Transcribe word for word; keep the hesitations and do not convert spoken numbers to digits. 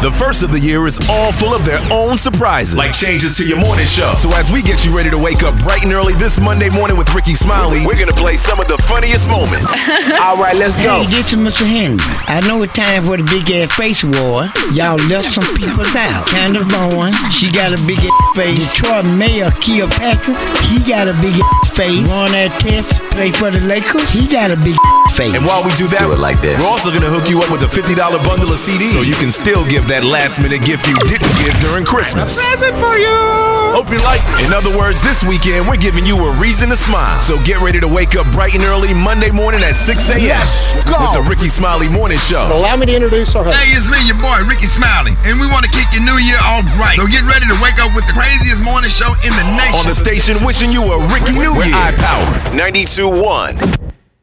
The first of the year is all full of their own surprises, like changes to your morning show. So as we get you ready to wake up bright and early this Monday morning with Ricky Smiley, we're gonna play some of the funniest moments. All right, let's go. Hey, this is Mister Henry. I know it's time for the big ass face war. Y'all left some people out. Candace Bowen, she got a big ass face. Detroit Mayor Kia Patrick, he got a big ass face. Ron Artest, play for the Lakers, he got a big ass face. And while we do that, do it like this. We're also gonna hook you up with a fifty dollar bundle of C Ds, so you can still give that last minute gift you didn't give during Christmas. Present for you. Hope you like it. In other words, this weekend we're giving you a reason to smile. So get ready to wake up bright and early Monday morning at six a.m. Let's go. with the Ricky Smiley Morning Show. So allow me to introduce our host. Hey, it's me, your boy, Ricky Smiley, and we want to kick your new year off right. So get ready to wake up with the craziest morning show in the nation. On the station wishing you a Ricky New Year. iPower ninety-two point one.